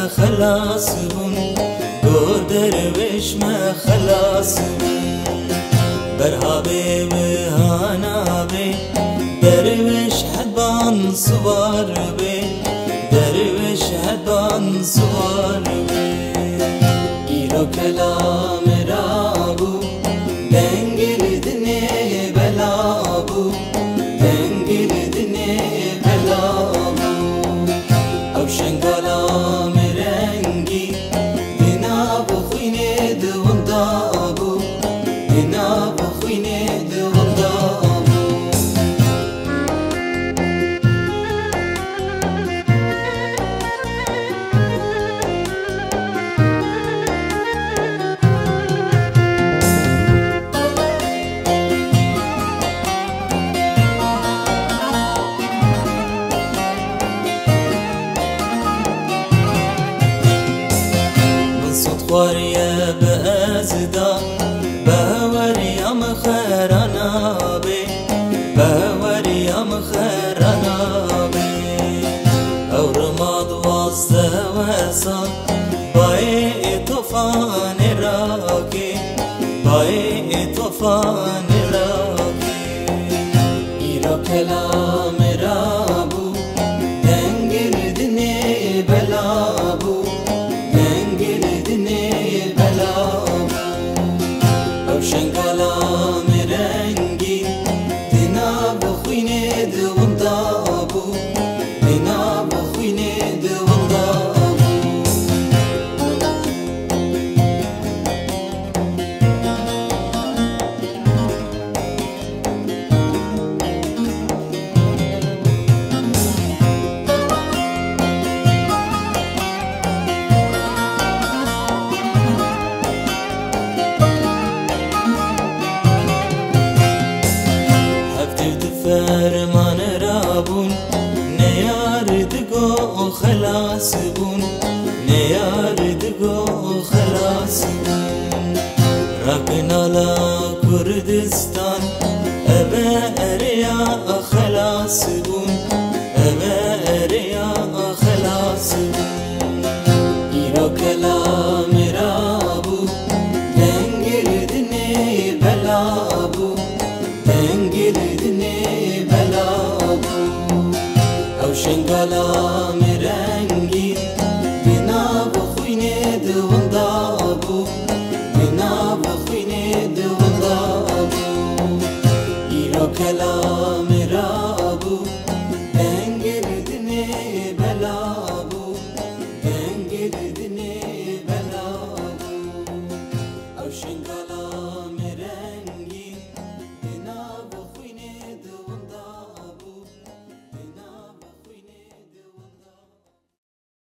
ما خلاص بون گو درویش ما خلاص بون برهابه و هانابه درویش حدبان سوار به درویش حدبان سوار به ایرو کلام رابو دنگل دنه بلابو دنگل دنه بلابو او شنگالا مرنگی دنا بخوینه دوندابو دنا بخوینه دوندابو خواريا بأزدا بهوريا مخرانا بي بهوريا مخرانا بي او رماد واسطة وصال باي طوفان راكي باي طوفان راكي ايرو كلام رابو دنگل دني بلابو شنگالا مرنگی دنا بخوینه دوندابو دنا بخوینه دوندابو فرمان رابون نیار دگو خلاص بون نیار دگو خلاص بون رکنالا کردستان اوه اریا خلاص بون اوه اریا خلاص بون ایرو کلام رابو دنگل دنی بلابو دنگل دنی بلابو او شنگالا مرنگی بنا بخوینه دوان